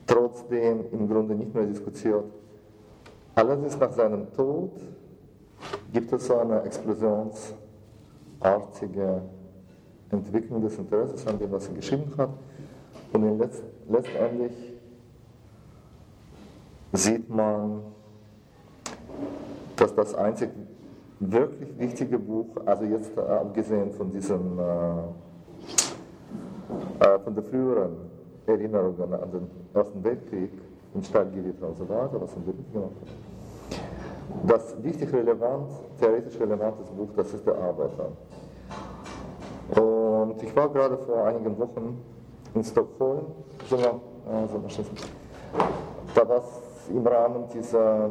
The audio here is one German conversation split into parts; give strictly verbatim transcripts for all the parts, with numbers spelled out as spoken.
trotzdem im Grunde nicht mehr diskutiert. Allerdings nach seinem Tod gibt es so eine explosionsartige Entwicklung des Interesses an dem, was er geschrieben hat. Und letzt, letztendlich sieht man, dass das einzig wirklich wichtige Buch, also jetzt äh, abgesehen von diesem, äh, äh, von der früheren Erinnerungen an den Ersten Weltkrieg, im Stahlgewitter und so weiter, was er wirklich gemacht hat, das wichtig relevant, theoretisch relevantes Buch, das ist der Arbeiter. Und ich war gerade vor einigen Wochen in Stockholm, so mal, äh, so mal da war es im Rahmen dieser,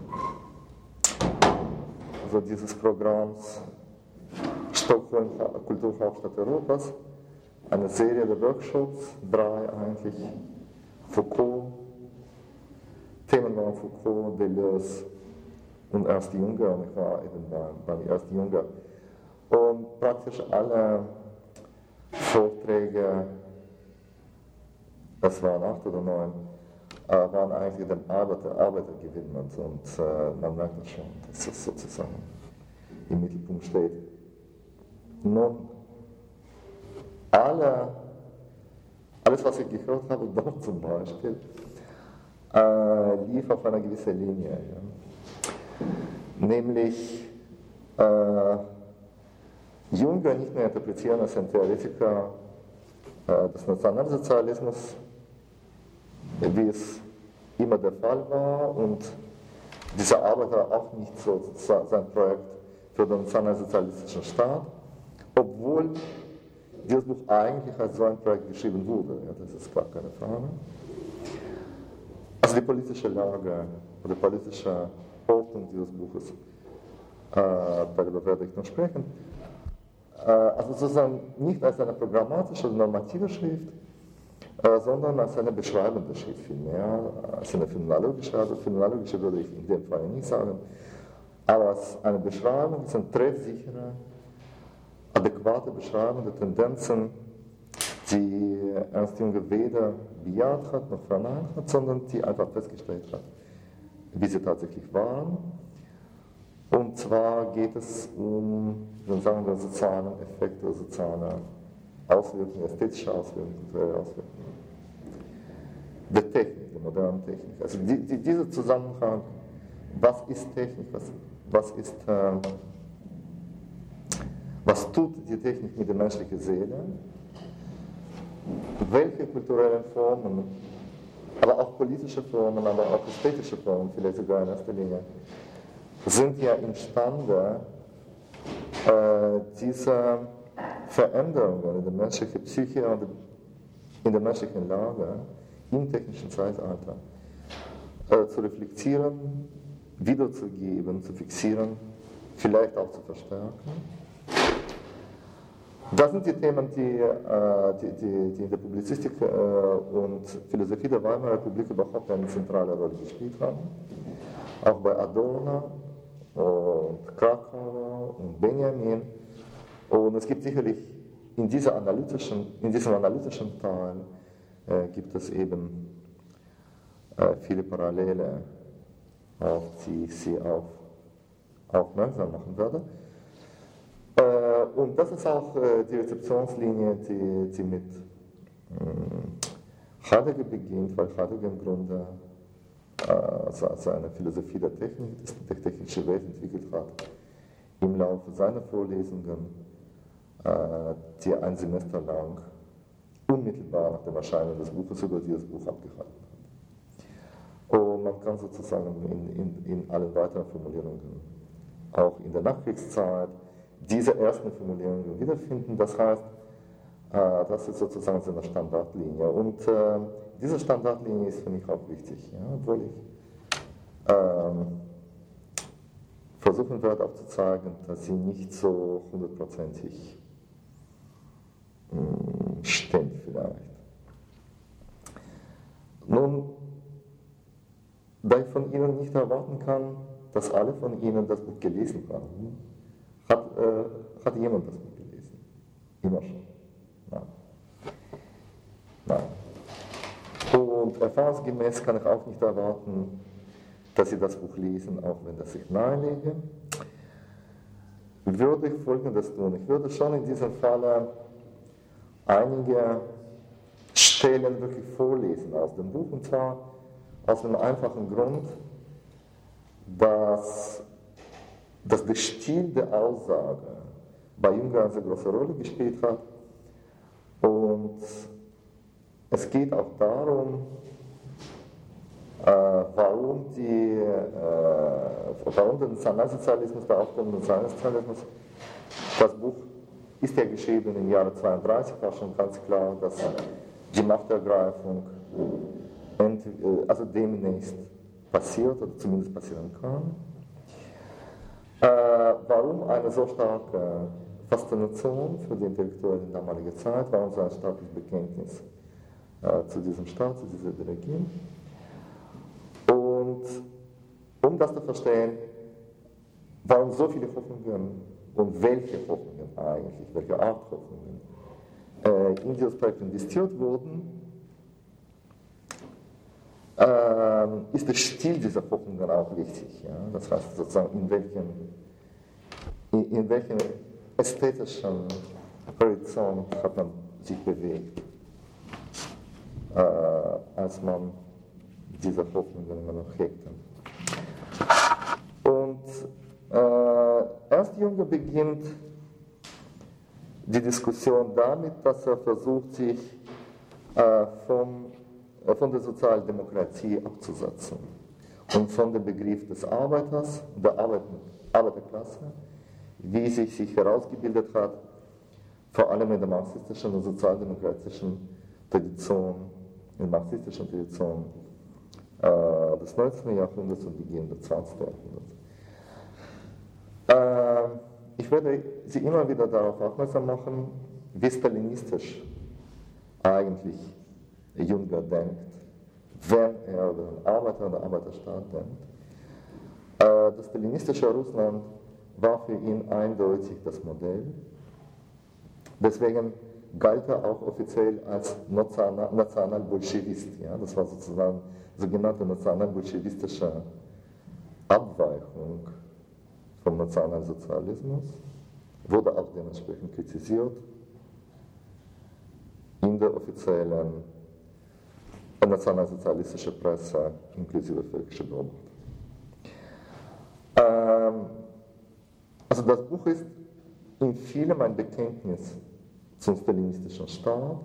also dieses Programms Stockholm Kulturhauptstadt Europas, eine Serie der Workshops, drei eigentlich, Foucault, Themen waren Foucault, Deleuze und Ernst Jünger, und ich war eben bei, bei Ernst Jünger. Und praktisch alle Vorträge, es waren acht oder neun, äh, waren eigentlich dem Arbeiter, Arbeiter gewidmet. Und äh, man merkt das schon, dass das sozusagen im Mittelpunkt steht. Nun, alle, alles, was ich gehört habe, dort zum Beispiel, äh, lief auf einer gewissen Linie. Ja. Nämlich, äh, Jünger nicht mehr interpretieren als ein Theoretiker äh, des Nationalsozialismus, wie es immer der Fall war, und dieser Arbeiter auch nicht so sein Projekt für den nationalsozialistischen Staat, obwohl dieses Buch eigentlich als so ein Projekt geschrieben wurde, ja, das ist gar keine Frage. Also die politische Lage oder politische Ordnung dieses Buches, äh, darüber werde ich noch sprechen. Also sozusagen nicht als eine programmatische oder normative Schrift, äh, sondern als eine beschreibende Schrift vielmehr, als eine phänomenologische, also phänomenologische würde ich in dem Fall nicht sagen, aber als eine Beschreibung, als eine treffsichere, adäquate Beschreibung der Tendenzen, die Ernst Jünger weder bejaht hat noch verneint hat, sondern die einfach festgestellt hat, wie sie tatsächlich waren. Und zwar geht es um, sagen wir, soziale Effekte, soziale Auswirkungen, ästhetische Auswirkungen, kulturelle Auswirkungen der Technik, der modernen Technik. Also die, die, dieser Zusammenhang, was ist Technik, was, was, ist, äh, was tut die Technik mit der menschlichen Seele, welche kulturellen Formen, aber auch politische Formen, aber auch ästhetische Formen, vielleicht sogar in erster Linie, sind ja imstande, äh, diese Veränderungen in der menschlichen Psyche und in der menschlichen Lage im technischen Zeitalter äh, zu reflektieren, wiederzugeben, zu fixieren, vielleicht auch zu verstärken. Das sind die Themen, die, äh, die, die, die in der Publizistik äh, und Philosophie der Weimarer Republik überhaupt eine zentrale Rolle gespielt haben. Auch bei Adorno und Krakauer und Benjamin. Und es gibt sicherlich in, dieser analytischen, in diesem analytischen Teil äh, gibt es eben äh, viele Parallele, auf die ich Sie auch aufmerksam machen werde. Äh, und das ist auch äh, die Rezeptionslinie, die, die mit äh, Heidegger beginnt, weil Heidegger im Grunde also, also eine Philosophie der Technik, die die technische Welt entwickelt hat, im Laufe seiner Vorlesungen, äh, die ein Semester lang unmittelbar nach dem Erscheinen des Buches über dieses Buch abgehalten hat. Und man kann sozusagen in, in, in allen weiteren Formulierungen, auch in der Nachkriegszeit, diese ersten Formulierungen wiederfinden. Das heißt, äh, das ist sozusagen so eine Standardlinie. Und äh, diese Standardlinie ist für mich auch wichtig, ja, obwohl ich ähm, versuchen werde aufzuzeigen, dass sie nicht so hundertprozentig mh, stimmt vielleicht. Nun, da ich von Ihnen nicht erwarten kann, dass alle von Ihnen das Buch gelesen haben, hat, äh, hat jemand das Buch gelesen? Immer schon. Nein. Nein. Und erfahrungsgemäß kann ich auch nicht erwarten, dass Sie das Buch lesen, auch wenn das ich nahelege. Würde ich Folgendes tun. Ich würde schon in diesem Falle einige Stellen wirklich vorlesen aus dem Buch, und zwar aus einem einfachen Grund, dass, dass der Stil der Aussage bei Jünger eine sehr große Rolle gespielt hat. Und es geht auch darum, äh, warum, die, äh, warum der Nationalsozialismus, der Aufbau des Nationalsozialismus, das Buch ist ja geschrieben im Jahre zweiunddreißig, war schon ganz klar, dass die Machtergreifung also demnächst passiert oder zumindest passieren kann. Äh, warum eine so starke Faszination für die Intellektuellen in damaliger Zeit, warum so ein starkes Bekenntnis äh, zu diesem Staat, zu dieser Ideologie? Und um das zu verstehen, warum so viele Hoffnungen und welche Hoffnungen eigentlich, welche Art Hoffnungen äh, in dieses Projekt investiert wurden, äh, ist der Stil dieser Hoffnungen auch wichtig. Ja? Das heißt sozusagen, in welchem, in, in welchem ästhetischen Horizont hat man sich bewegt, äh, als man diese Hoffnungen immer noch hegte. Und äh, Ernst Jünger beginnt die Diskussion damit, dass er versucht, sich äh, vom, äh, von der Sozialdemokratie abzusetzen und von dem Begriff des Arbeiters, der Arbeit, Arbeiterklasse, wie sich sich herausgebildet hat, vor allem in der marxistischen und sozialdemokratischen Tradition, in der marxistischen Tradition äh, des neunzehnten. Jahrhunderts und Beginn des zwanzigsten. Jahrhunderts. Äh, ich werde Sie immer wieder darauf aufmerksam machen, wie stalinistisch eigentlich Jünger denkt, wenn er den Arbeiter und den Arbeiterstaat denkt. Äh, das stalinistische Russland war für ihn eindeutig das Modell. Deswegen galt er auch offiziell als Nationalbolschewist. Ja? Das war sozusagen sogenannte nationalbolschewistische Abweichung vom Nationalsozialismus, wurde auch dementsprechend kritisiert in der offiziellen nationalsozialistischen Presse, inklusive völkischer Beobachter. Ähm, also das Buch ist in vielem ein Bekenntnis zum stalinistischen Staat,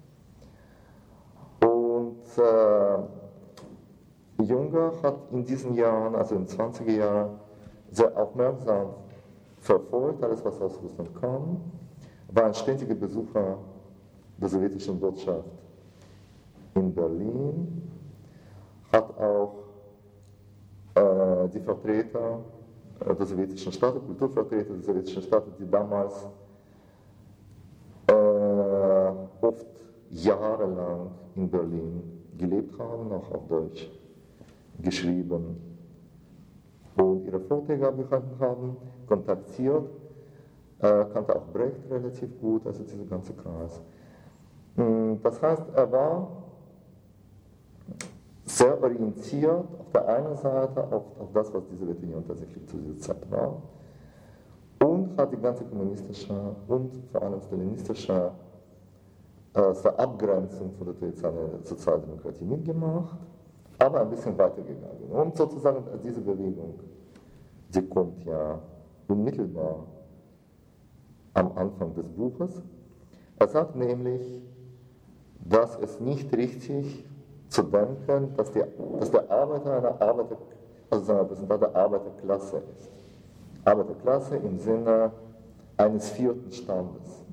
und äh, Jünger hat in diesen Jahren, also in den zwanziger Jahren, sehr aufmerksam verfolgt, alles was aus Russland kam, war ein ständiger Besucher der sowjetischen Botschaft in Berlin, hat auch äh, die Vertreter der sowjetischen Staaten, Kulturvertreter der sowjetischen Staaten, die damals äh, oft jahrelang in Berlin gelebt haben, auch auf Deutsch geschrieben und ihre Vorträge abgehalten haben, kontaktiert, äh, kannte auch Brecht relativ gut, also dieser ganze Kreis. Das heißt, er war sehr orientiert auf der einen Seite auf, auf das, was die Sowjetunion tatsächlich zu dieser Zeit war, und hat die ganze kommunistische und vor allem stalinistische äh, Abgrenzung von der traditionellen Sozialdemokratie mitgemacht, aber ein bisschen weitergegangen. Und sozusagen diese Bewegung, die kommt ja unmittelbar am Anfang des Buches. Er sagt nämlich, dass es nicht richtig zu denken, dass, die, dass der Arbeiter eine Arbeiter, also ein Repräsentant der Arbeiterklasse ist. Arbeiterklasse im Sinne eines vierten Standes.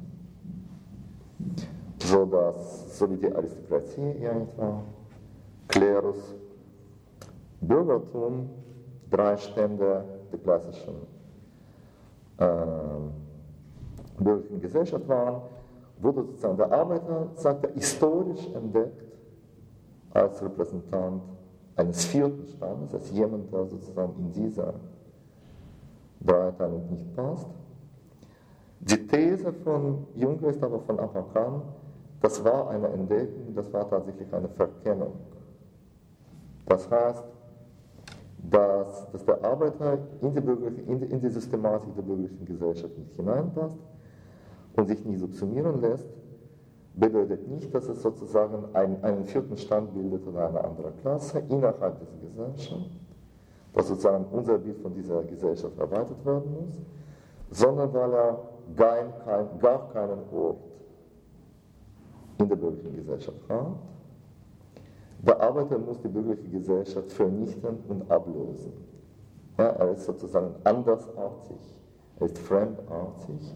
So, dass, so wie die Aristokratie ja nicht war, Klerus, Bürgertum, drei Stände der klassischen äh, bürgerlichen Gesellschaft waren, wurde sozusagen der Arbeiter, sagt er, historisch entdeckt als Repräsentant eines vierten Standes, als jemand, der sozusagen in dieser Dreiteilung nicht passt. Die These von Jünger ist aber von Anfang an, das war eine Entdeckung, das war tatsächlich eine Verkennung. Das heißt, dass, dass der Arbeiter in die, bürgerliche, in, die, in die Systematik der bürgerlichen Gesellschaft nicht hineinpasst und sich nicht subsumieren lässt, bedeutet nicht, dass es sozusagen einen, einen vierten Stand bildet oder eine andere Klasse innerhalb dieser Gesellschaft, dass sozusagen unser Bild von dieser Gesellschaft erweitert werden muss, sondern weil er gar, kein, gar keinen Ort in der bürgerlichen Gesellschaft hat. Der Arbeiter muss die bürgerliche Gesellschaft vernichten und ablösen. Ja, er ist sozusagen andersartig, er ist fremdartig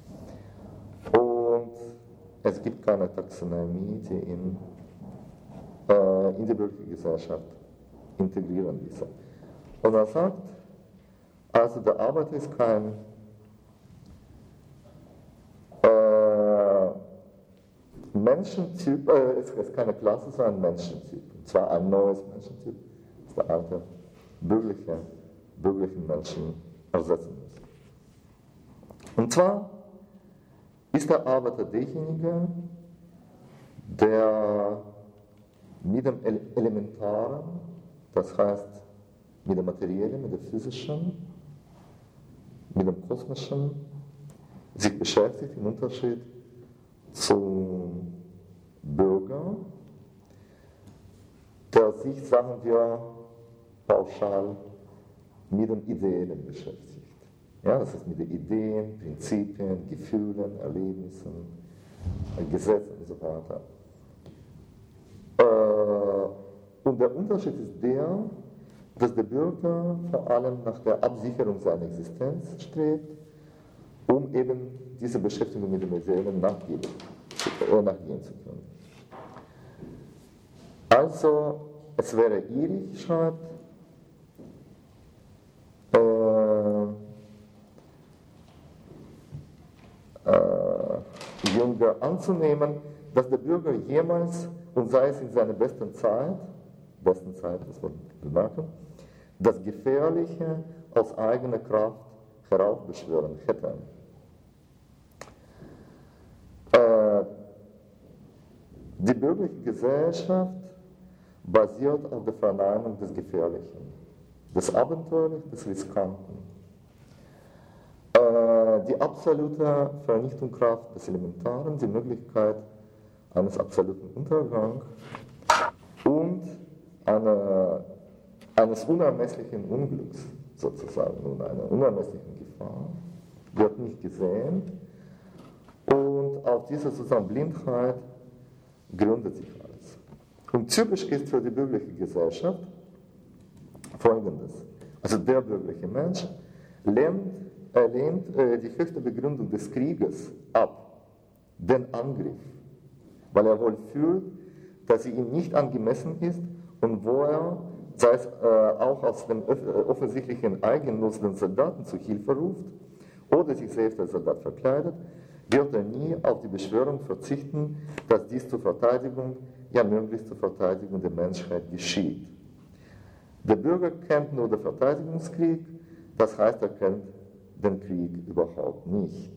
und es gibt keine Taxonomie, die ihn äh, in die bürgerliche Gesellschaft integrieren ließe. Und er sagt, also der Arbeiter ist kein äh, Menschentyp, äh, es ist keine Klasse, sondern ein Menschentyp. Und zwar ein neues Menschentyp, das der alte bürgerliche, bürgerlichen Menschen ersetzen muss. Und zwar ist der Arbeiter derjenige, der mit dem Elementaren, das heißt mit dem Materiellen, mit dem Physischen, mit dem Kosmischen, sich beschäftigt, im Unterschied zum Bürger, der sich, sagen wir, pauschal mit dem Ideellen beschäftigt. Ja, das ist mit den Ideen, Prinzipien, Gefühlen, Erlebnissen, Gesetzen und so weiter. Äh, und der Unterschied ist der, dass der Bürger vor allem nach der Absicherung seiner Existenz strebt, um eben diese Beschäftigung mit dem Ideellen nachgehen, äh, nachgehen zu können. Also, es wäre irrig, schreibt, äh, äh, Juncker anzunehmen, dass der Bürger jemals, und sei es in seiner besten Zeit, besten Zeit, das wir bemerken, das Gefährliche aus eigener Kraft heraufbeschwören hätte. Äh, die bürgerliche Gesellschaft basiert auf der Verneinung des Gefährlichen, des Abenteuerlichen, des Riskanten. Äh, die absolute Vernichtungskraft des Elementaren, die Möglichkeit eines absoluten Untergangs und eine, eines unermesslichen Unglücks sozusagen und einer unermesslichen Gefahr wird nicht gesehen und auf diese sozusagen Blindheit gründet sich alles. Und typisch ist für die bürgerliche Gesellschaft Folgendes. Also der bürgerliche Mensch lehnt, er lehnt äh, die höchste Begründung des Krieges ab, den Angriff, weil er wohl fühlt, dass sie ihm nicht angemessen ist und wo er, sei es äh, auch aus dem offensichtlichen Eigennutz den Soldaten zu Hilfe ruft oder sich selbst als Soldat verkleidet, wird er nie auf die Beschwörung verzichten, dass dies zur Verteidigung, ja möglichst zur Verteidigung der Menschheit geschieht. Der Bürger kennt nur den Verteidigungskrieg, das heißt, er kennt den Krieg überhaupt nicht.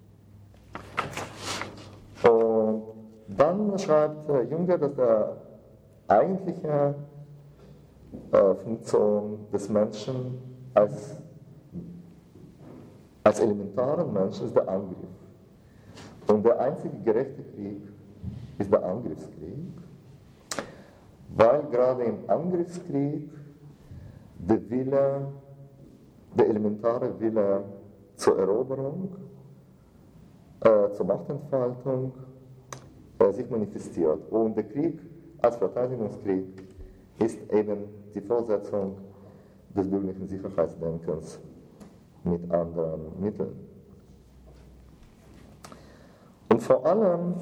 Und dann schreibt Juncker, dass der eigentliche äh, Funktion des Menschen als, als elementaren Menschen ist der Angriff. Und der einzige gerechte Krieg ist der Angriffskrieg, weil gerade im Angriffskrieg der Wille, der elementare Wille zur Eroberung, äh, zur Machtentfaltung äh, sich manifestiert. Und der Krieg als Verteidigungskrieg ist eben die Fortsetzung des bürgerlichen Sicherheitsdenkens mit anderen Mitteln. Und vor allem,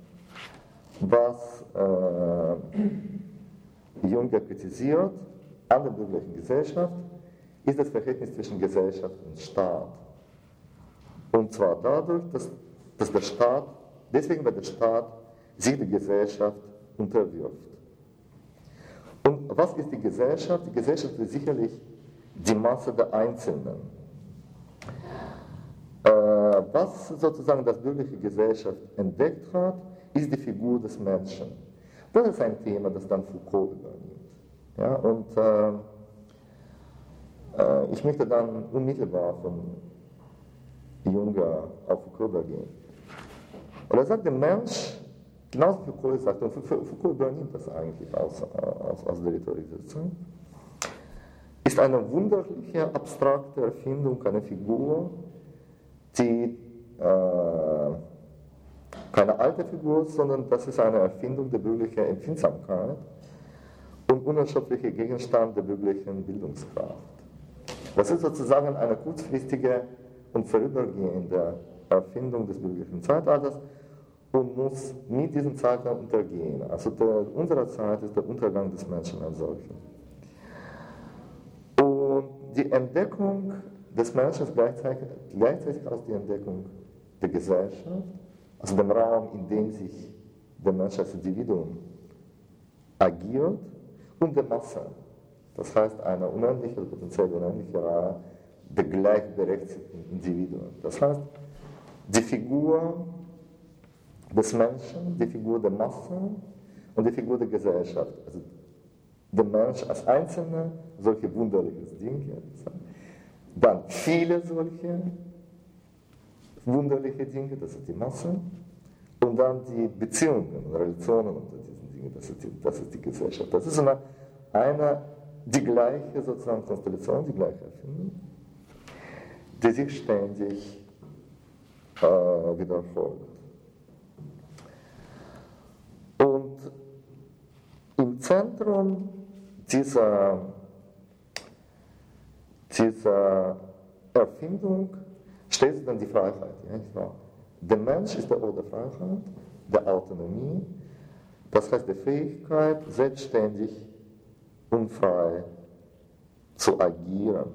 was äh, Juncker kritisiert an der bürgerlichen Gesellschaft, ist das Verhältnis zwischen Gesellschaft und Staat. Und zwar dadurch, dass, dass der Staat, deswegen weil der Staat sich der Gesellschaft unterwirft. Und was ist die Gesellschaft? Die Gesellschaft ist sicherlich die Masse der Einzelnen. Äh, was sozusagen das bürgerliche Gesellschaft entdeckt hat, ist die Figur des Menschen. Das ist ein Thema, das dann Foucault übernimmt. Ja, und äh, äh, ich möchte dann unmittelbar von Jung auf Foucault übergehen. Und er sagt, der Mensch, genauso wie Foucault sagt, und Foucault übernimmt das eigentlich aus, aus, aus der Rhetoriksitzung, ist eine wunderliche, abstrakte Erfindung, eine Figur, die äh, keine alte Figur ist, sondern das ist eine Erfindung der bürgerlichen Empfindsamkeit und unerschöpflicher Gegenstand der bürgerlichen Bildungskraft. Das ist sozusagen eine kurzfristige und vorübergehende Erfindung des bürgerlichen Zeitalters und muss mit diesem Zeitalter untergehen. Also der, unsere Zeit ist der Untergang des Menschen als solcher. Und die Entdeckung des Menschen ist gleichzeitig, gleichzeitig auch die Entdeckung der Gesellschaft, also dem Raum, in dem sich der Mensch als Individuum agiert, und der Masse. Das heißt, eine unendliche, potenziell unendliche Reihe der gleichberechtigten Individuen. Das heißt, die Figur des Menschen, die Figur der Masse und die Figur der Gesellschaft. Also der Mensch als Einzelne, solche wunderliche Dinge. Dann viele solche wunderliche Dinge, das ist die Masse. Und dann die Beziehungen und Relationen unter diesen Dingen, das ist die, das ist die Gesellschaft. Das ist eine, eine, die gleiche sozusagen Konstellation, die gleiche Erfindung, die sich ständig äh, wiederholt. Und im Zentrum dieser, dieser Erfindung steht dann die Freiheit. Ja? Der Mensch ist der Ort der Freiheit, der Autonomie, das heißt der Fähigkeit, selbstständig und frei zu agieren.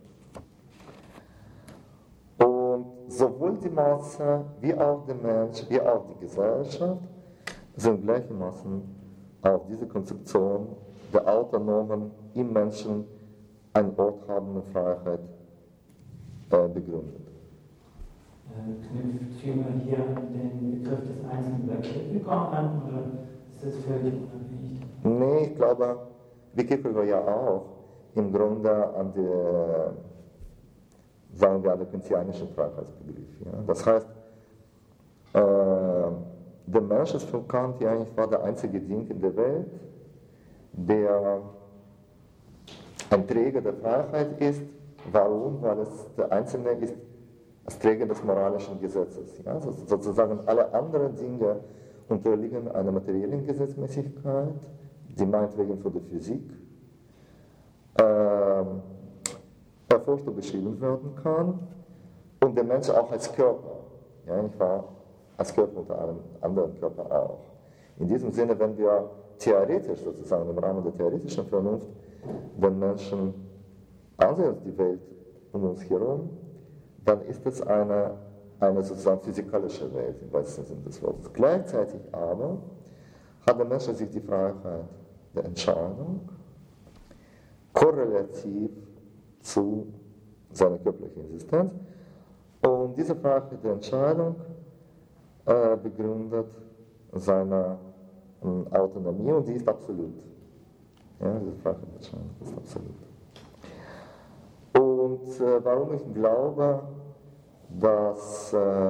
Und sowohl die Masse, wie auch der Mensch, wie auch die Gesellschaft sind gleichermaßen auf diese Konzeption der autonomen, im Menschen einen Ort habenden Freiheit äh, begründet. Knüpft Hume hier den Begriff des Einzelnen bei Kierkegaard an, oder ist das völlig unabhängig? Nee, ich glaube, wie Kierkegaard ja auch, im Grunde an der, sagen wir, an der kantianischen Freiheitsbegriff. Ja? Das heißt, äh, der Mensch ist für Kant ja eigentlich war der einzige Ding in der Welt, der ein Träger der Freiheit ist. Warum? Weil es der Einzelne ist, als Träger des moralischen Gesetzes. Ja? So, sozusagen alle anderen Dinge unterliegen einer materiellen Gesetzmäßigkeit, die meinetwegen von der Physik äh, erforscht und beschrieben werden kann, und der Mensch auch als Körper, ja, nicht wahr? Als Körper unter einem anderen Körper auch. In diesem Sinne, wenn wir theoretisch sozusagen im Rahmen der theoretischen Vernunft den Menschen ansehen, die Welt um uns herum, dann ist es eine, eine sozusagen physikalische Welt im wahrsten Sinne des Wortes. Gleichzeitig aber hat der Mensch sich die Freiheit der Entscheidung korrelativ zu seiner körperlichen Existenz, und diese Freiheit der Entscheidung äh, begründet seine äh, Autonomie, und die ist absolut. Ja, diese Freiheit der Entscheidung ist absolut. Und äh, warum ich glaube, dass äh,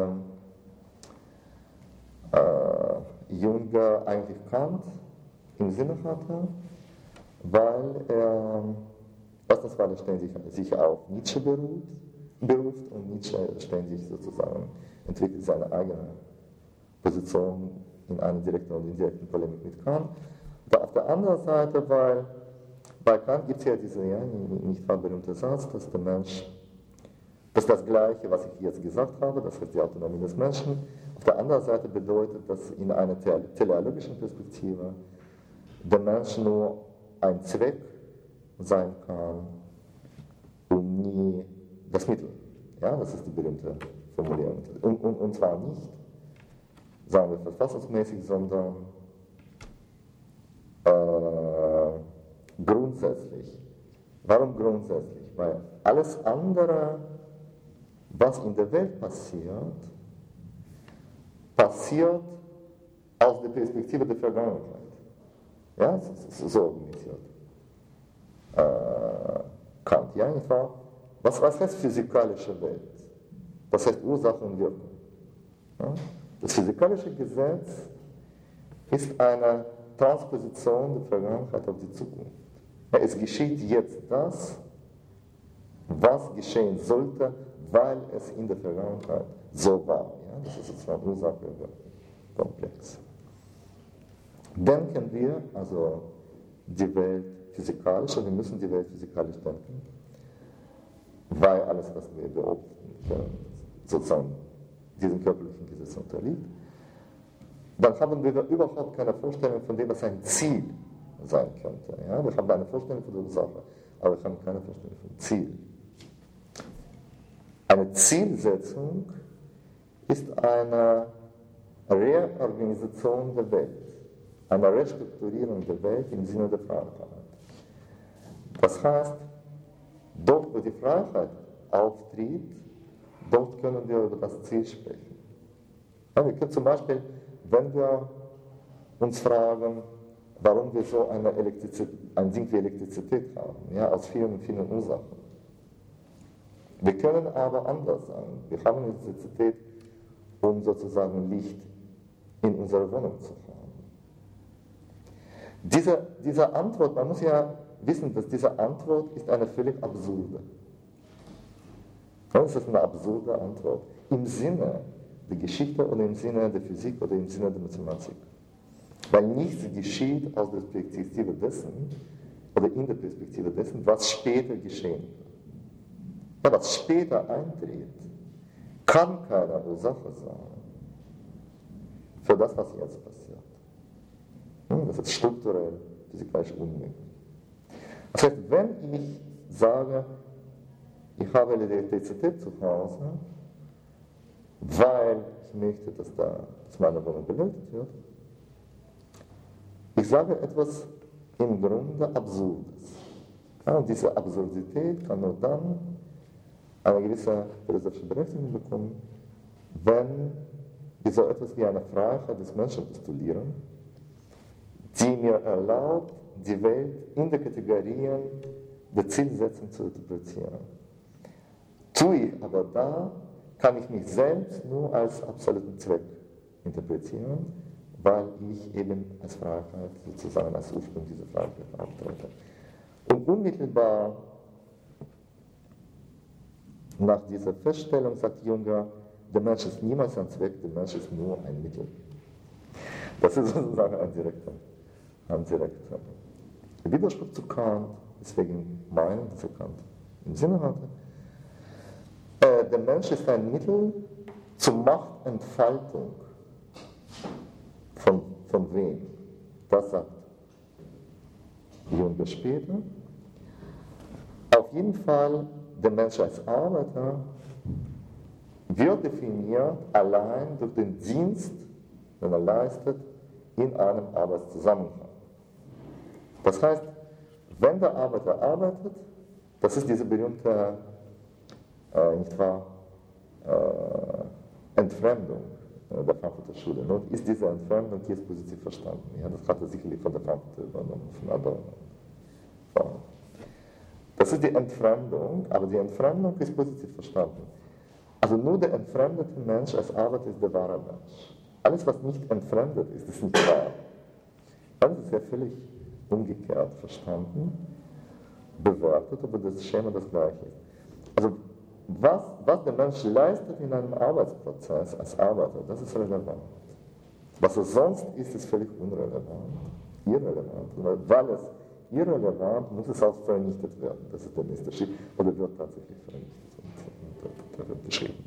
äh, Jung eigentlich Kant im Sinne hatte, weil er, erstens, weil er ständig sich auf Nietzsche beruft, beruft und Nietzsche ständig sozusagen entwickelt seine eigene Position in einer direkten und indirekten Polemik mit Kant. Da auf der anderen Seite, weil bei Kant gibt es ja diesen ja, nicht wahr berühmten Satz, dass der Mensch, dass das Gleiche, was ich jetzt gesagt habe, das heißt die Autonomie des Menschen, auf der anderen Seite bedeutet, dass in einer teleologischen Perspektive der Mensch nur ein Zweck sein kann und nie das Mittel. Ja, das ist die berühmte Formulierung. Und, und, und zwar nicht, sagen wir verfassungsmäßig, sondern äh, grundsätzlich. Warum grundsätzlich? Weil alles andere, was in der Welt passiert, passiert aus der Perspektive der Vergangenheit. Ja, es ist so organisiert. Äh, Kant, ja, nicht wahr? Was, was heißt physikalische Welt? Das heißt Ursache und Wirkung. Ja? Das physikalische Gesetz ist eine Transposition der Vergangenheit auf die Zukunft. Ja, es geschieht jetzt das, was geschehen sollte, weil es in der Vergangenheit so war. Ja? Das ist sozusagen Ursache und Wirkung. Komplex. Denken wir also die Welt physikalisch, und wir müssen die Welt physikalisch denken, weil alles, was wir beobachten, sozusagen diesem körperlichen Gesetz unterliegt, dann haben wir überhaupt keine Vorstellung von dem, was ein Ziel sein könnte. Ja? Wir haben eine Vorstellung von der Ursache, aber wir haben keine Vorstellung vom Ziel. Eine Zielsetzung ist eine Reorganisation der Welt, eine Restrukturierung der Welt im Sinne der Freiheit. Das heißt, dort, wo die Freiheit auftritt, dort können wir über das Ziel sprechen. Ja, wir können zum Beispiel, wenn wir uns fragen, warum wir so eine Elektrizität, ein Ding wie Elektrizität haben, ja, aus vielen, vielen Ursachen. Wir können aber anders sagen. Wir haben Elektrizität, um sozusagen Licht in unserer Wohnung zu haben. Diese, diese Antwort, man muss ja wissen, dass diese Antwort ist eine völlig absurde. Das ist eine absurde Antwort im Sinne der Geschichte oder im Sinne der Physik oder im Sinne der Mathematik. Weil nichts geschieht aus der Perspektive dessen oder in der Perspektive dessen, was später geschehen wird. Ja, was später eintritt, kann keine Ursache sein für das, was jetzt passiert. Das ist strukturell, physikalisch unmöglich. Das heißt, wenn ich sage, ich habe Elektrizität zu Hause, weil ich möchte, dass, da, dass meine Wohnung beleuchtet wird, ich sage etwas im Grunde Absurdes. Ja, und diese Absurdität kann nur dann eine gewisse philosophische Berechtigung bekommen, wenn wir so etwas wie eine Freiheit des Menschen postulieren, die mir erlaubt, die Welt in den Kategorien der Zielsetzung zu interpretieren. Tue ich aber da, kann ich mich selbst nur als absoluten Zweck interpretieren, weil ich eben als Freiheit, sozusagen als Ursprung dieser Freiheit auftrete. Und unmittelbar nach dieser Feststellung sagt Jünger, der Mensch ist niemals ein Zweck, der Mensch ist nur ein Mittel. Das ist sozusagen ein direkter, ein direkter Widerspruch zu Kant, deswegen meinen, dass er Kant im Sinne hatte. Äh, der Mensch ist ein Mittel zur Machtentfaltung. Von, von wem? Das sagt Jünger später. Auf jeden Fall, der Mensch als Arbeiter wird definiert allein durch den Dienst, den er leistet, in einem Arbeitszusammenhang. Das heißt, wenn der Arbeiter arbeitet, das ist diese berühmte äh, nicht wahr, äh, Entfremdung äh, der Frankfurter Schule. Nun ist diese Entfremdung jetzt positiv verstanden. Ja, das hat er sicherlich von der Frankfurter übernommen, von Adorno. So. Das ist die Entfremdung, aber die Entfremdung ist positiv verstanden. Also nur der entfremdete Mensch als Arbeiter ist der wahre Mensch. Alles, was nicht entfremdet ist, ist nicht wahr. Das ist ja völlig umgekehrt verstanden, bewertet, aber das Schema das gleiche ist. Also was, was der Mensch leistet in einem Arbeitsprozess als Arbeiter, das ist relevant. Was er sonst ist, ist völlig unrelevant, irrelevant. Und weil es irrelevant muss es auch vernichtet werden. Das ist der nächste Schritt. Oder wird tatsächlich vernichtet. Und, und da wird beschrieben.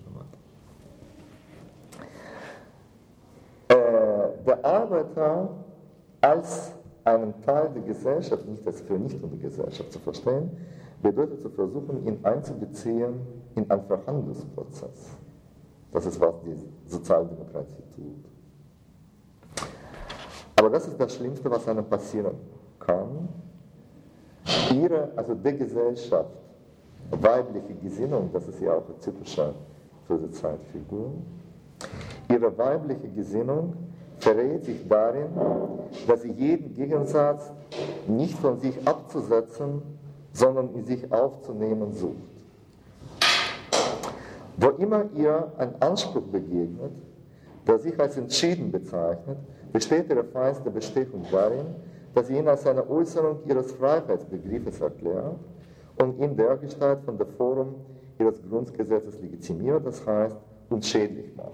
Äh, der Arbeiter als einen Teil der Gesellschaft, nicht als Vernichtung der Gesellschaft zu verstehen, bedeutet zu versuchen, ihn einzubeziehen in einen Verhandlungsprozess. Das ist, was die Sozialdemokratie tut. Aber das ist das Schlimmste, was einem passieren kann. Ihre, also der Gesellschaft, weibliche Gesinnung, das ist ja auch eine typische für die Zeitfigur, ihre weibliche Gesinnung verrät sich darin, dass sie jeden Gegensatz nicht von sich abzusetzen, sondern in sich aufzunehmen sucht. Wo immer ihr ein Anspruch begegnet, der sich als entschieden bezeichnet, besteht ihre feinste Bestechung darin, dass sie ihn als eine Äußerung ihres Freiheitsbegriffes erklärt und ihn dergestalt von der Form ihres Grundgesetzes legitimiert, das heißt, unschädlich macht.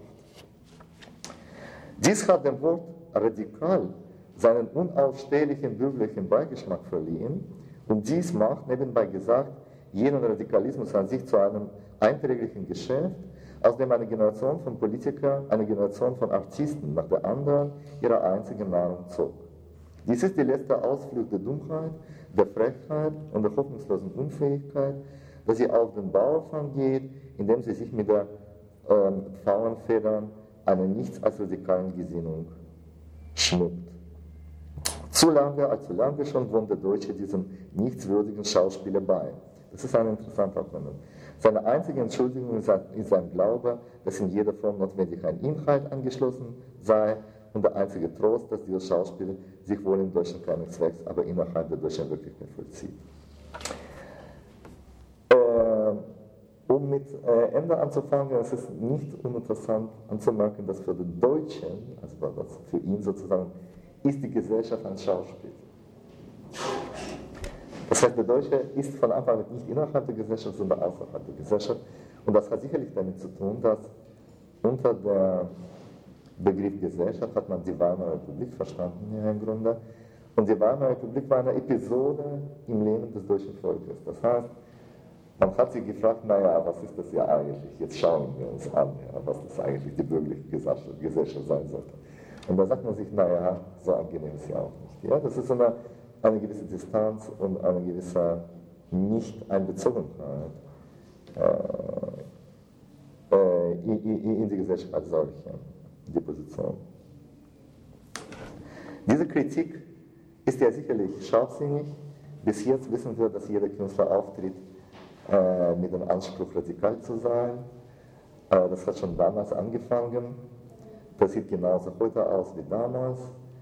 Dies hat dem Wort radikal seinen unausstehlichen bürgerlichen Beigeschmack verliehen und dies macht, nebenbei gesagt, jenen Radikalismus an sich zu einem einträglichen Geschäft, aus dem eine Generation von Politikern, eine Generation von Artisten nach der anderen ihre einzige Nahrung zog. Dies ist die letzte Ausflucht der Dummheit, der Frechheit und der hoffnungslosen Unfähigkeit, dass sie auf den Bauernfang geht, indem sie sich mit der ähm, Pfauenfedern einer nichts als radikalen Gesinnung schmückt. Zu lange, allzu lange schon wohnt der Deutsche diesem nichtswürdigen Schauspieler bei. Das ist eine interessante Abbildung. Seine einzige Entschuldigung ist sein Glaube, dass in jeder Form notwendig ein Inhalt angeschlossen sei und der einzige Trost, dass dieses Schauspiel sich wohl im deutschen keineswegs, aber innerhalb der deutschen Wirklichkeit vollzieht. Äh, um mit äh, Ende anzufangen, es ist nicht uninteressant anzumerken, dass für den Deutschen, also das für ihn sozusagen, ist die Gesellschaft ein Schauspiel. Das heißt, der Deutsche ist von Anfang an nicht innerhalb der Gesellschaft, sondern außerhalb der Gesellschaft. Und das hat sicherlich damit zu tun, dass unter der Begriff Gesellschaft hat man die Weimarer Republik verstanden, ja, im Grunde. Und die Weimarer Republik war eine Episode im Leben des deutschen Volkes. Das heißt, man hat sich gefragt, naja, was ist das ja eigentlich? Jetzt schauen wir uns an, ja, was das eigentlich die bürgerliche Gesellschaft, Gesellschaft sein sollte. Und da sagt man sich, naja, so angenehm ist sie auch nicht. Ja? Das ist eine, eine gewisse Distanz und eine gewisse Nicht-Einbezogenheit äh, äh, in, in die Gesellschaft als solche, die Position. Diese Kritik ist ja sicherlich scharfsinnig. Bis jetzt wissen wir, dass jeder Künstler auftritt äh, mit dem Anspruch, radikal zu sein. Äh, das hat schon damals angefangen. Das sieht genauso heute aus wie damals.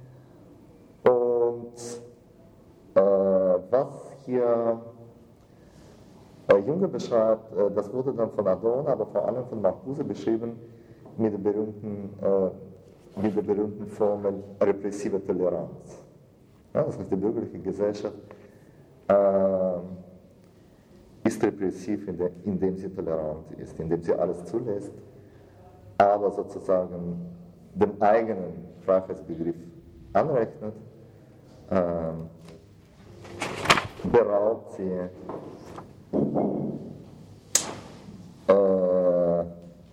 Und äh, was hier äh, Junge beschreibt, äh, das wurde dann von Adorno, aber vor allem von Marcuse beschrieben mit der berühmten, äh, mit der berühmten Formel repressive Toleranz. Ja, das heißt, die bürgerliche Gesellschaft äh, ist repressiv, indem sie tolerant ist, indem sie alles zulässt, aber sozusagen dem eigenen Freiheitsbegriff anrechnet, äh, beraubt sie äh,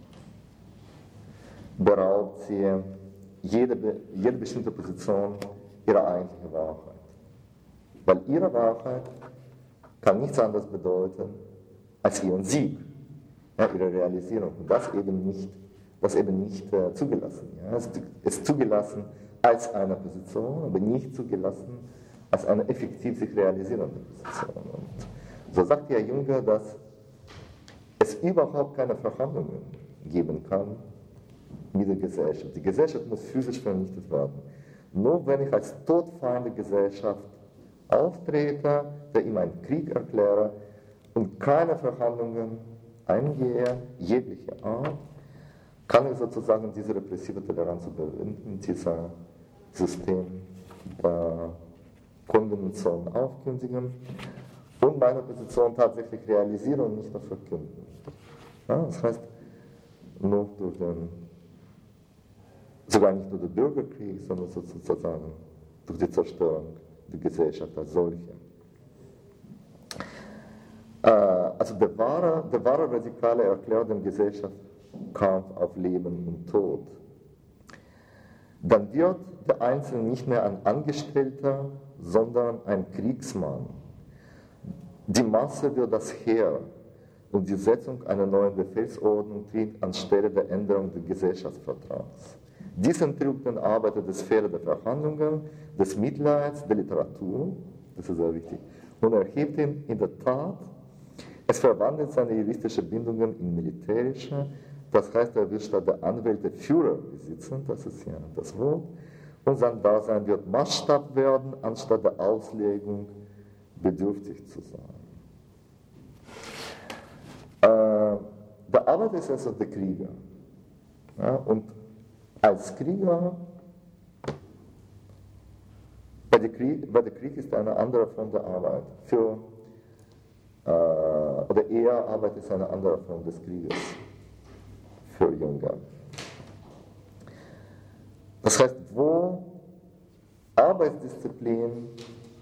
beraubt sie jede, jede bestimmte Position ihrer eigentlichen Wahrheit. Weil ihre Wahrheit kann nichts anderes bedeuten als ihren Sieg, ja, ihre Realisierung. Und das eben nicht das eben nicht äh, zugelassen. Ja. Es ist zugelassen als eine Position, aber nicht zugelassen als eine effektiv sich realisierende Position. Und so sagt Herr Junge, dass es überhaupt keine Verhandlungen geben kann mit der Gesellschaft. Die Gesellschaft muss physisch vernichtet werden. Nur wenn ich als Todfeind der Gesellschaft auftrete, der ihm einen Krieg erkläre und keine Verhandlungen eingehe, jegliche Art, kann ich sozusagen diese repressive Toleranz überwinden, dieser System der Konvention aufkündigen und meine Position tatsächlich realisieren und nicht nur verkünden. Ja, das heißt, nur durch den, sogar nicht nur den Bürgerkrieg, sondern sozusagen durch die Zerstörung der Gesellschaft als solche. Äh, also der wahre, der wahre Radikale erklärt dem Gesellschaftskampf auf Leben und Tod. Dann wird der Einzelne nicht mehr ein Angestellter, sondern ein Kriegsmann. Die Masse wird das Heer und die Setzung einer neuen Befehlsordnung tritt anstelle der Änderung des Gesellschaftsvertrags. Dies entrückt den Arbeiter der Sphäre der Verhandlungen, des Mitleids, der Literatur, das ist sehr wichtig, und erhebt ihn in der Tat. Es verwandelt seine juristischen Bindungen in militärische, das heißt, er will statt der Anwälte Führer besitzen, das ist ja das Wort, und sein Dasein wird Maßstab werden, anstatt der Auslegung bedürftig zu sein. Äh, der Arbeiter ist also der Krieger. Ja, und als Krieger, weil der, Krieg, weil der Krieg ist eine andere Form der Arbeit. Für, äh, oder eher Arbeit ist eine andere Form des Krieges für Jünger. Das heißt, wo Arbeitsdisziplin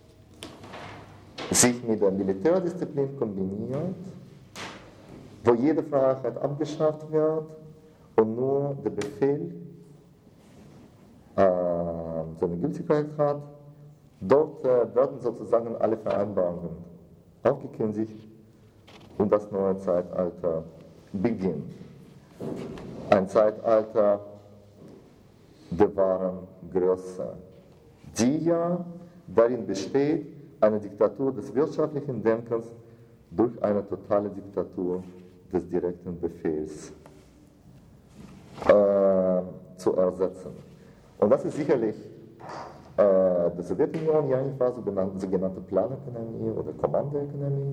sich mit der Militärdisziplin kombiniert, wo jede Freiheit abgeschafft wird und nur der Befehl äh, seine Gültigkeit hat, dort äh, werden sozusagen alle Vereinbarungen aufgekündigt und das neue Zeitalter beginnt. Ein Zeitalter der wahren Größe, die ja darin besteht, eine Diktatur des wirtschaftlichen Denkens durch eine totale Diktatur des direkten Befehls äh, zu ersetzen. Und das ist sicherlich äh, der Sowjetunion, ja, ich war so benannt, sogenannte Planökonomie oder Kommandoökonomie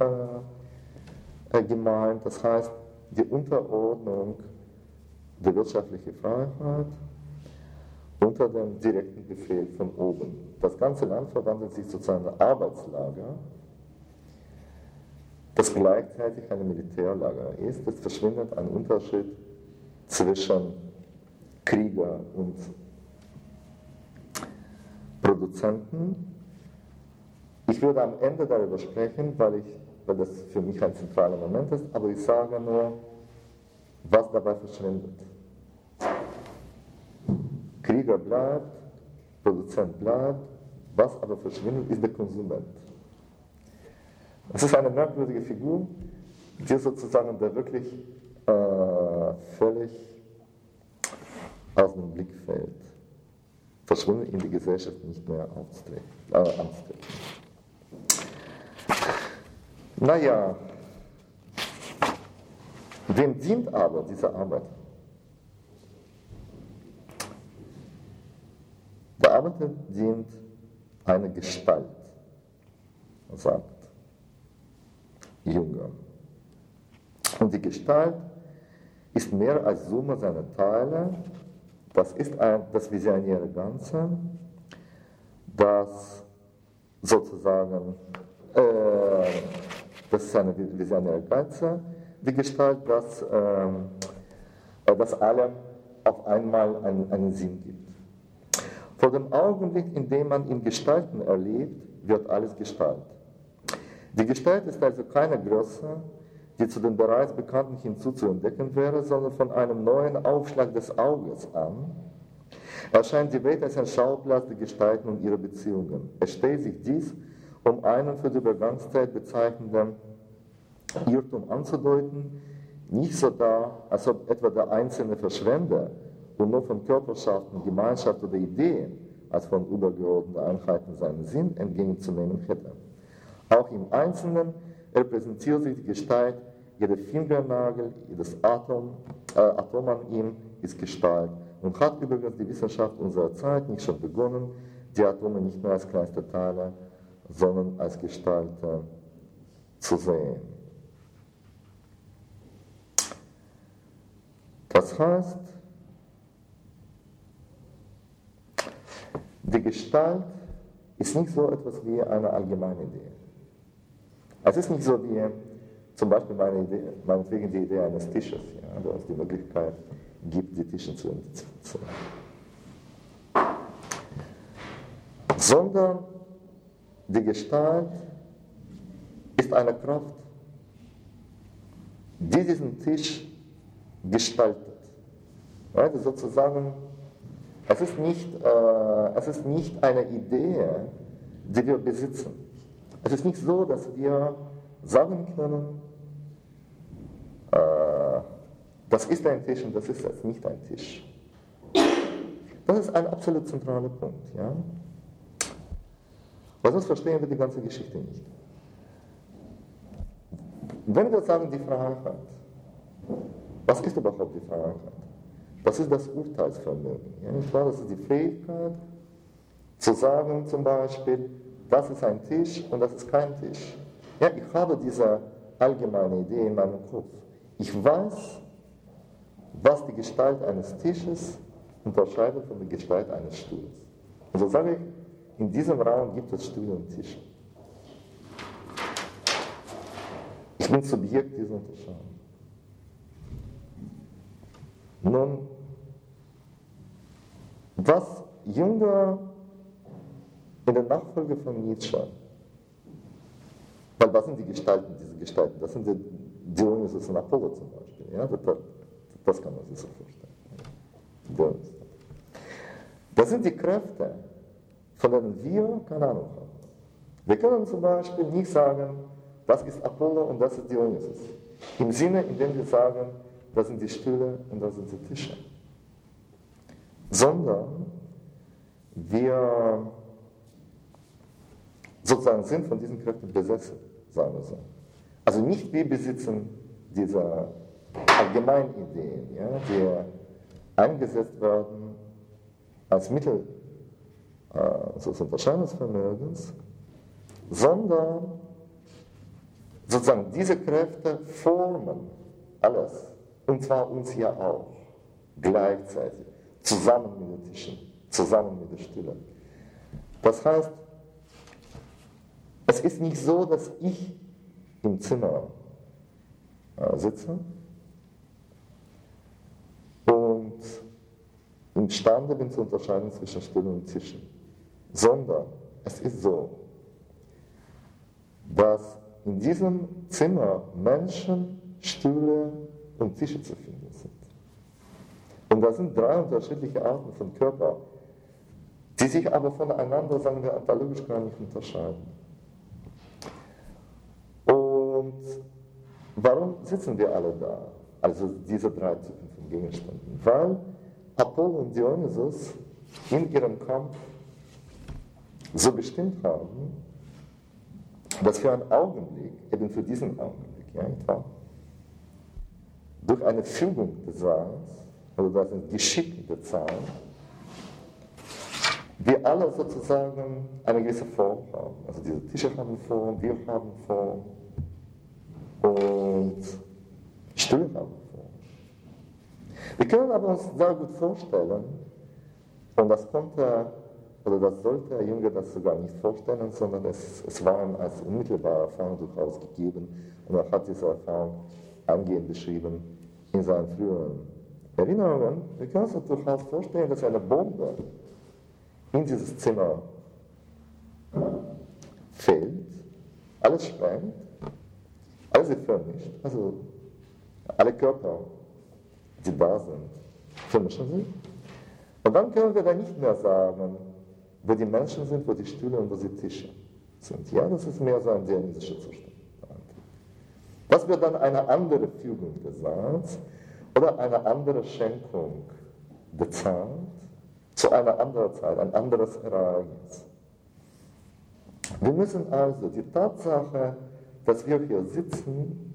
äh, gemeint. Das heißt, die Unterordnung der wirtschaftlichen Freiheit unter dem direkten Befehl von oben. Das ganze Land verwandelt sich zu einem Arbeitslager, das gleichzeitig ein Militärlager ist. Es verschwindet ein Unterschied zwischen Krieger und Produzenten. Ich würde am Ende darüber sprechen, weil, ich, weil das für mich ein zentraler Moment ist, aber ich sage nur, was dabei verschwindet. Krieger bleibt, Produzent bleibt, was aber verschwindet, ist der Konsument. Es ist eine merkwürdige Figur, die sozusagen da wirklich äh, völlig aus dem Blick fällt, verschwunden in die Gesellschaft nicht mehr anzutreten. Äh, anzutreten. Naja, wem dient aber diese Arbeit? Der Arbeiter dient eine Gestalt, sagt Jünger. Und die Gestalt ist mehr als Summe seiner Teile, das ist ein, das visionäre Ganze, das sozusagen, äh, das ist eine visionäre Ganze, die Gestalt, das, äh, das allem auf einmal einen, einen Sinn gibt. Vor dem Augenblick, in dem man in Gestalten erlebt, wird alles Gestalt. Die Gestalt ist also keine Größe, die zu den bereits Bekannten hinzuzuentdecken wäre, sondern von einem neuen Aufschlag des Auges an erscheint die Welt als ein Schauplatz der Gestalten und ihrer Beziehungen. Es stellt sich dies, um einen für die Übergangszeit bezeichnenden Irrtum anzudeuten, nicht so dar, als ob etwa der einzelne Verschwender und nur von Körperschaften, Gemeinschaft oder Ideen als von übergeordneten Einheiten seinen Sinn entgegenzunehmen hätte. Auch im Einzelnen repräsentiert sich die Gestalt, jeder Fingernagel, jedes Atom, äh, Atom an ihm ist Gestalt und hat übrigens die Wissenschaft unserer Zeit nicht schon begonnen, die Atome nicht mehr als kleinste Teile, sondern als Gestalten zu sehen. Das heißt, die Gestalt ist nicht so etwas wie eine allgemeine Idee. Es ist nicht so wie zum Beispiel meine Idee, meinetwegen die Idee eines Tisches, ja, der uns die Möglichkeit gibt, die Tische zu identifizieren. Sondern die Gestalt ist eine Kraft, die diesen Tisch gestaltet. Ja, sozusagen, es ist, nicht, äh, es ist nicht eine Idee, die wir besitzen. Es ist nicht so, dass wir sagen können, äh, das ist ein Tisch und das ist jetzt nicht ein Tisch. Das ist ein absolut zentraler Punkt. Ja? Weil sonst verstehen wir die ganze Geschichte nicht. Wenn wir sagen, die Freiheit, was ist überhaupt die Freiheit? Das ist das Urteilsvermögen. Ja, nicht wahr? Das ist die Fähigkeit, zu sagen zum Beispiel, das ist ein Tisch und das ist kein Tisch. Ja, ich habe diese allgemeine Idee in meinem Kopf. Ich weiß, was die Gestalt eines Tisches unterscheidet von der Gestalt eines Stuhls. Und so sage ich, in diesem Raum gibt es Stühle und Tische. Ich bin Subjekt dieser Unterscheidung. Nun, was Jünger in der Nachfolge von Nietzsche, weil was sind die Gestalten, diese Gestalten? Das sind die Dionysus und Apollo zum Beispiel. Ja? Das, das kann man sich so vorstellen. Dionysus. Das sind die Kräfte, von denen wir keine Ahnung haben. Wir können zum Beispiel nicht sagen, das ist Apollo und das ist Dionysus. Im Sinne, in dem wir sagen, das sind die Stühle und das sind die Tische. Sondern wir sozusagen sind von diesen Kräften besessen, sagen wir so. Also nicht wir besitzen diese allgemeinen Ideen, ja, die eingesetzt werden als Mittel äh, des Unterscheidungsvermögens, sondern sozusagen diese Kräfte formen alles, und zwar uns ja auch, gleichzeitig, zusammen mit den Tischen, zusammen mit den Stühlen. Das heißt, es ist nicht so, dass ich im Zimmer äh, sitze und imstande bin zu unterscheiden zwischen Stühlen und Tischen, sondern es ist so, dass in diesem Zimmer Menschen, Stühle und Tische zu finden sind. Und das sind drei unterschiedliche Arten von Körper, die sich aber voneinander, sagen wir, anthologisch gar nicht unterscheiden. Und warum sitzen wir alle da? Also diese drei Typen von Gegenständen. Weil Apollo und Dionysus in ihrem Kampf so bestimmt haben, dass für einen Augenblick, eben für diesen Augenblick, ja, etwa, durch eine Fügung des Saals, oder durch ein Geschick der Zahl, wir alle sozusagen eine gewisse Form haben. Also diese Tische haben Form, wir haben Form und Stühle haben Form. Wir können aber uns sehr gut vorstellen, und das konnte, oder das sollte Herr Jünger das sogar nicht vorstellen, sondern es, es war ihm als unmittelbare Erfahrung durchaus gegeben, und er hat diese Erfahrung eingehend beschrieben in seinen früheren Erinnerungen. Wir können uns durchaus vorstellen, dass eine Bombe in dieses Zimmer fällt, alles sprengt, alles ist vermischt, also alle Körper, die da sind, vermischen sich. Und dann können wir dann nicht mehr sagen, wo die Menschen sind, wo die Stühle und wo die Tische sind. Ja, das ist mehr so ein dionysischer Zustand. Das wird dann eine andere Fügung des Saals oder eine andere Schenkung der Zeit zu einer anderen Zeit, ein anderes Ereignis. Wir müssen also die Tatsache, dass wir hier sitzen,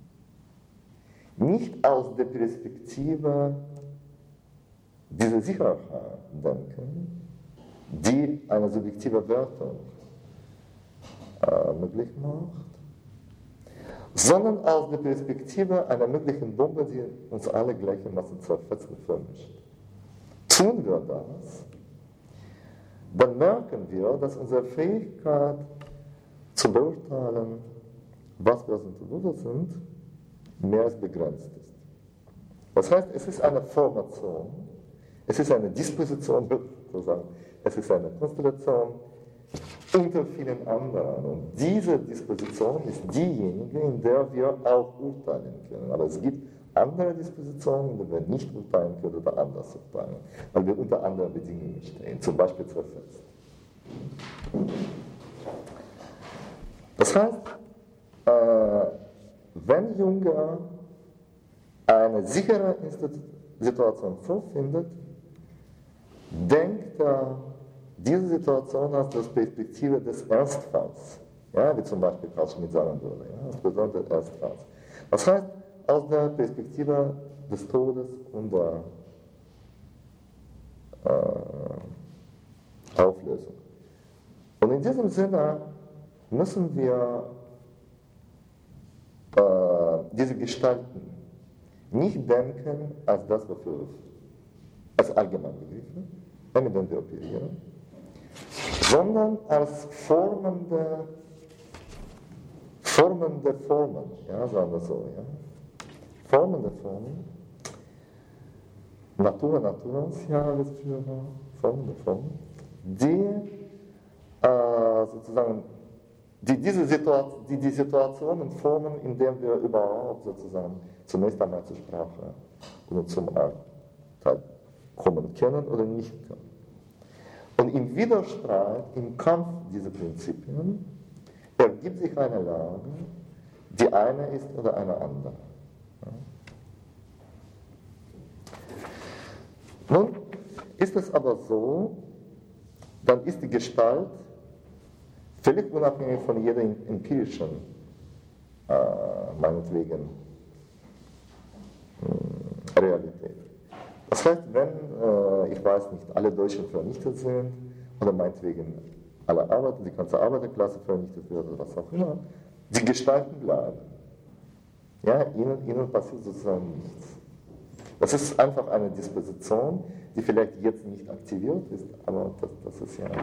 nicht aus der Perspektive dieser Sicherheit denken, die eine subjektive Wertung äh, möglich macht, sondern aus der Perspektive einer möglichen Bombe, die uns alle gleichermaßen zerfetzen vermischt. Tun wir das, dann merken wir, dass unsere Fähigkeit zu beurteilen, was wir sind und wo wir sind, mehr als begrenzt ist. Das heißt, es ist eine Formation, es ist eine Disposition, sozusagen, es ist eine Konstellation unter vielen anderen. Und diese Disposition ist diejenige, in der wir auch urteilen können. Aber es gibt andere Dispositionen, in denen wir nicht urteilen können oder anders urteilen, weil wir unter anderen Bedingungen stehen, zum Beispiel zerfetzt. Das heißt, äh, wenn Jünger eine sichere Situation vorfindet, denkt er diese Situation aus der Perspektive des Ernstfalls, ja, wie zum Beispiel Karl Schmitt sagen würde, ja, das besondere Ernstfalls. Das heißt, aus der Perspektive des Todes und der äh, Auflösung. Und in diesem Sinne müssen wir äh, diese Gestalten nicht denken als das, wofür als Allgemeinbegriffe, mit denen wir operieren, sondern als formende, formende Formen, ja, sagen wir so, ja. Formende Formen, Natur Naturans, ja, alles früher war, formende Formen, die äh, sozusagen, die diese Situation, die die Situationen formen, in denen wir überhaupt sozusagen zunächst einmal zur Sprache und zum Alltag kommen können oder nicht können. Und im Widerstreit, im Kampf dieser Prinzipien, ergibt sich eine Lage, die eine ist oder eine andere. Ja. Nun ist es aber so, dann ist die Gestalt völlig unabhängig von jeder empirischen, äh, meinetwegen, mh, Realität. Das heißt, wenn, äh, ich weiß nicht, alle Deutschen vernichtet sind, oder meinetwegen alle Arbeiter, die ganze Arbeiterklasse vernichtet wird, oder was auch immer, die Gestalten bleiben. Ja, ihnen, ihnen passiert sozusagen nichts. Das ist einfach eine Disposition, die vielleicht jetzt nicht aktiviert ist, aber das, das ist ja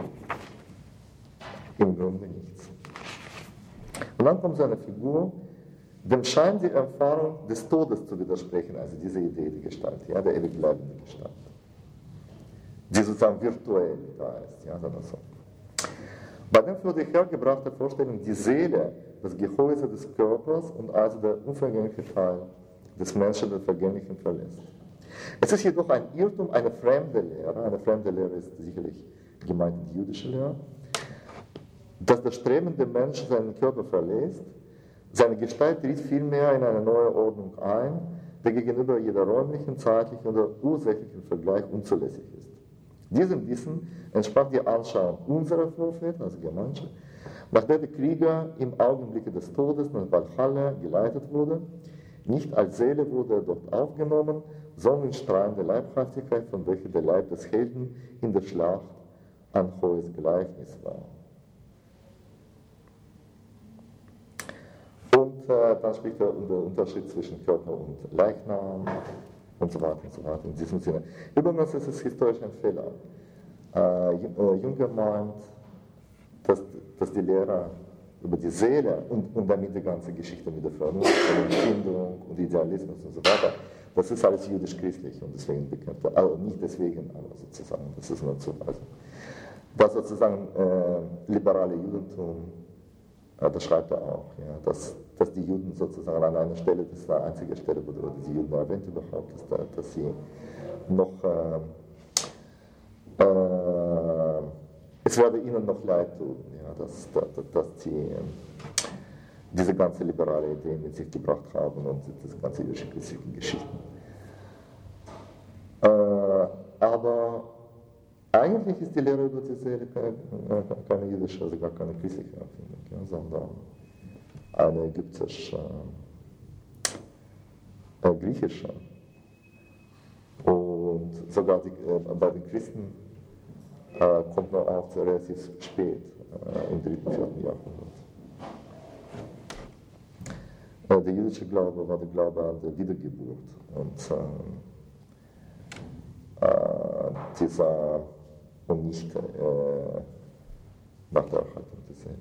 im Grunde nichts. Und dann kommt so eine Figur, dem scheint die Erfahrung des Todes zu widersprechen, also diese Idee, die Gestalt, ja, der ewig bleibende Gestalt, die sozusagen virtuell da ist, ja, sagen wir so. Bei dem für die hergebrachte Vorstellung die Seele, das Gehäuse des Körpers und also der unvergängliche Teil des Menschen, der Vergänglichen verlässt. Es ist jedoch ein Irrtum, eine fremde Lehre, eine fremde Lehre ist sicherlich gemeint die jüdische Lehre, dass der strebende Mensch seinen Körper verlässt. Seine Gestalt tritt vielmehr in eine neue Ordnung ein, der gegenüber jeder räumlichen, zeitlichen oder ursächlichen Vergleich unzulässig ist. Diesem Wissen entsprach die Anschauung unserer Vorväter, also Germanische, nach der der Krieger im Augenblicke des Todes nach Valhalla geleitet wurde. Nicht als Seele wurde er dort aufgenommen, sondern in strahlende Leibhaftigkeit, von welcher der Leib des Helden in der Schlacht ein hohes Gleichnis war. Und äh, dann spricht er um den Unterschied zwischen Körper und Leichnam und so weiter und so weiter in diesem Sinne. Übrigens ist es historisch ein Fehler. Äh, Jünger meint, dass, dass die Lehrer über die Seele und, und damit die ganze Geschichte mit der Vernunft und Empfindung und Idealismus und so weiter, das ist alles jüdisch-christlich und deswegen bekannt. Also nicht deswegen, aber sozusagen, das ist nur Zuweisung. Das sozusagen äh, liberale Judentum, äh, das schreibt er auch, ja, dass, dass die Juden sozusagen an einer Stelle, das war die einzige Stelle, wo die Juden erwähnt überhaupt, dass, da, dass sie noch äh, äh, es werde ihnen noch leid tun, ja, dass, dass, dass sie äh, diese ganze liberale Idee mit sich gebracht haben und das ganze jüdische Geschichten. Äh, aber eigentlich ist die Lehre über die Seele keine, keine jüdische, also gar keine christliche Erfindung, ja, sondern eine ägyptische, äh, griechische. Und sogar die, äh, bei den Christen äh, kommt man auch relativ spät, äh, im dritten, vierten Jahrhundert. Äh, der jüdische Glaube war der Glaube an der Wiedergeburt und äh, äh, dieser und nicht äh, nach der Erhaltung des Seelen.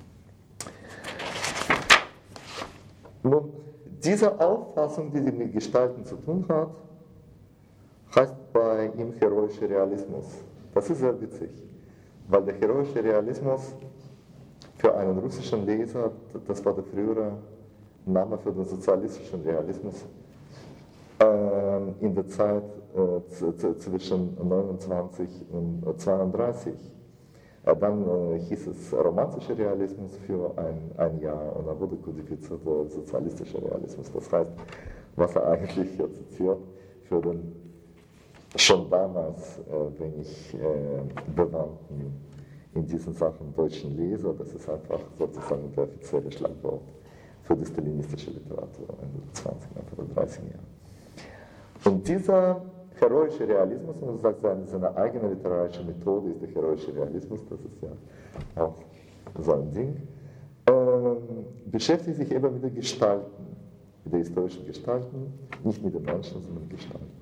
Nun, diese Auffassung, die mit Gestalten zu tun hat, heißt bei ihm heroischer Realismus. Das ist sehr witzig, weil der heroische Realismus für einen russischen Leser, das war der frühere Name für den sozialistischen Realismus, in der Zeit äh, zwischen neunundzwanzig und zweiunddreißig. Äh, dann äh, hieß es romantischer Realismus für ein, ein Jahr und dann wurde kodifiziert der sozialistische Realismus. Das heißt, was er eigentlich hier zitiert, für den schon damals äh, wenig äh, bewandten in diesen Sachen deutschen Leser, das ist einfach sozusagen der offizielle Schlagwort für die stalinistische Literatur in den zwanziger oder dreißiger Jahren. Und dieser heroische Realismus, und das sagt seine, seine eigene literarische Methode ist der heroische Realismus, das ist ja auch so ein Ding, ähm, beschäftigt sich eben mit den Gestalten, mit den historischen Gestalten, nicht mit den Menschen, sondern mit Gestalten.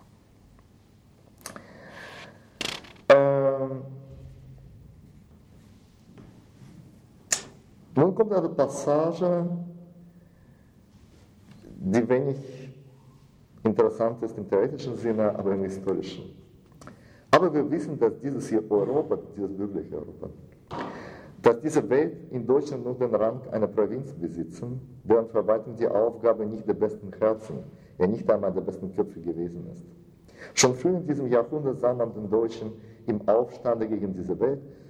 Ähm, nun kommt eine Passage, die wenig interessant ist im theoretischen Sinne, aber im historischen. Aber wir wissen, dass dieses hier Europa, dieses bürgerliche Europa, dass diese Welt in Deutschland nur den Rang einer Provinz besitzen, deren Verwaltung die Aufgabe nicht der besten Herzen, ja nicht einmal der besten Köpfe gewesen ist. Schon früh in diesem Jahrhundert sah man den Deutschen im Aufstande gegen diese Welt,